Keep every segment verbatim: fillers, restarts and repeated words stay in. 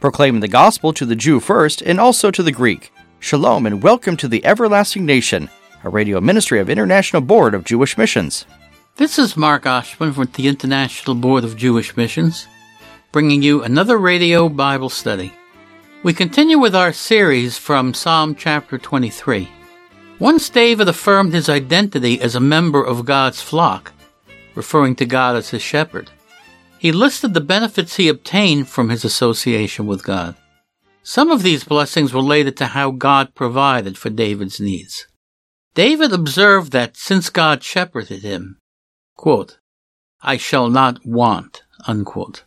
proclaiming the gospel to the Jew first and also to the Greek. Shalom and welcome to the Everlasting Nation, a radio ministry of International Board of Jewish Missions. This is Mark Oshman with the International Board of Jewish Missions, bringing you another radio Bible study. We continue with our series from Psalm chapter twenty-three. Once David affirmed his identity as a member of God's flock, referring to God as his shepherd. He listed the benefits he obtained from his association with God. Some of these blessings related to how God provided for David's needs. David observed that since God shepherded him, quote, I shall not want, unquote.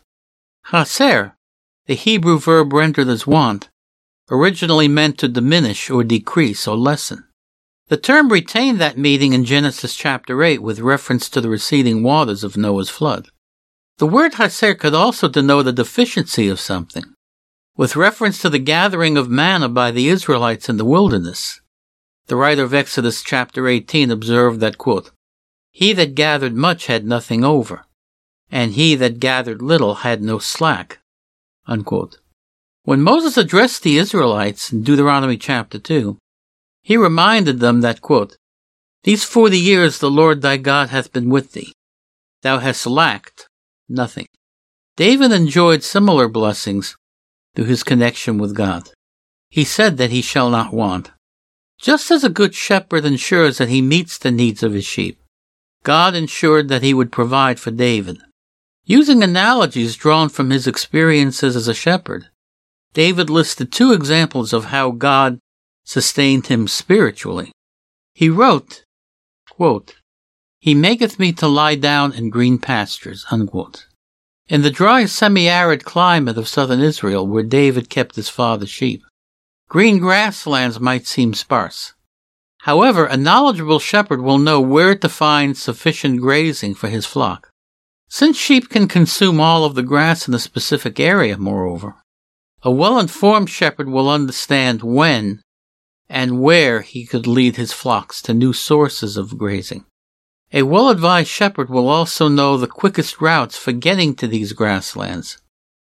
Chaser, the Hebrew verb rendered as want, originally meant to diminish or decrease or lessen. The term retained that meaning in Genesis chapter eight with reference to the receding waters of Noah's flood. The word chaser could also denote a deficiency of something, with reference to the gathering of manna by the Israelites in the wilderness. The writer of Exodus chapter eighteen observed that, quote, he that gathered much had nothing over, and he that gathered little had no slack, unquote. When Moses addressed the Israelites in Deuteronomy chapter two, he reminded them that, quote, these forty years the Lord thy God hath been with thee. Thou hast lacked nothing. David enjoyed similar blessings through his connection with God. He said that he shall not want. Just as a good shepherd ensures that he meets the needs of his sheep, God ensured that he would provide for David. Using analogies drawn from his experiences as a shepherd, David listed two examples of how God sustained him spiritually. He wrote, quote, he maketh me to lie down in green pastures, unquote. In the dry semi-arid climate of southern Israel where David kept his father's sheep, green grasslands might seem sparse. However, a knowledgeable shepherd will know where to find sufficient grazing for his flock. Since sheep can consume all of the grass in a specific area, moreover, a well-informed shepherd will understand when and where he could lead his flocks to new sources of grazing. A well-advised shepherd will also know the quickest routes for getting to these grasslands,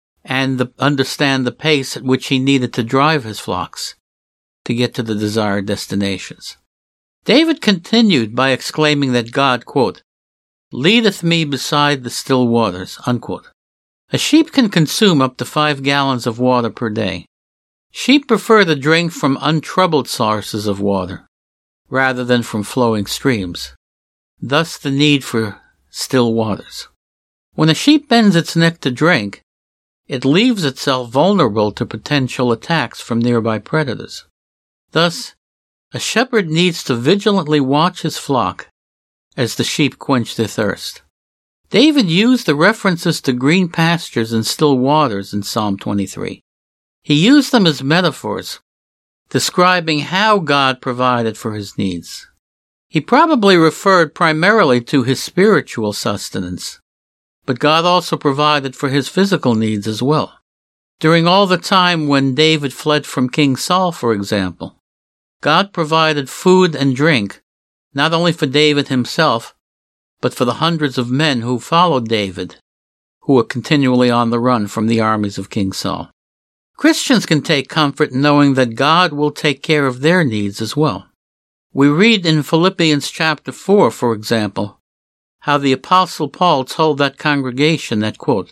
and the, understand the pace at which he needed to drive his flocks to get to the desired destinations. David continued by exclaiming that God, quote, leadeth me beside the still waters, unquote. A sheep can consume up to five gallons of water per day. Sheep prefer to drink from untroubled sources of water, rather than from flowing streams. Thus the need for still waters. When a sheep bends its neck to drink, it leaves itself vulnerable to potential attacks from nearby predators. Thus, a shepherd needs to vigilantly watch his flock as the sheep quench their thirst. David used the references to green pastures and still waters in Psalm twenty-three. He used them as metaphors, describing how God provided for his needs. He probably referred primarily to his spiritual sustenance, but God also provided for his physical needs as well. During all the time when David fled from King Saul, for example, God provided food and drink, not only for David himself, but for the hundreds of men who followed David, who were continually on the run from the armies of King Saul. Christians can take comfort knowing that God will take care of their needs as well. We read in Philippians chapter four, for example, how the Apostle Paul told that congregation that, quote,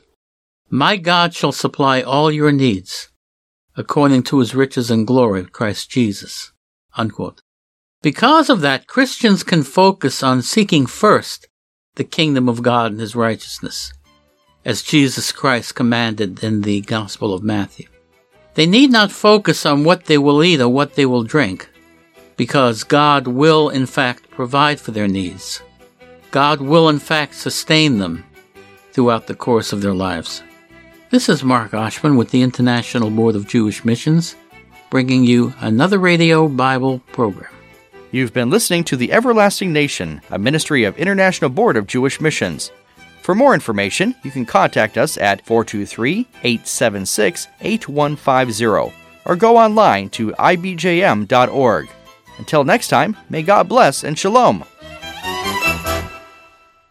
my God shall supply all your needs, according to his riches and glory, Christ Jesus, unquote. Because of that, Christians can focus on seeking first the kingdom of God and his righteousness, as Jesus Christ commanded in the Gospel of Matthew. They need not focus on what they will eat or what they will drink, because God will, in fact, provide for their needs. God will, in fact, sustain them throughout the course of their lives. This is Mark Oshman with the International Board of Jewish Missions, bringing you another radio Bible program. You've been listening to The Everlasting Nation, a ministry of International Board of Jewish Missions. For more information, you can contact us at four two three, eight seven six, eight one five zero or go online to I B J M dot org. Until next time, may God bless and shalom.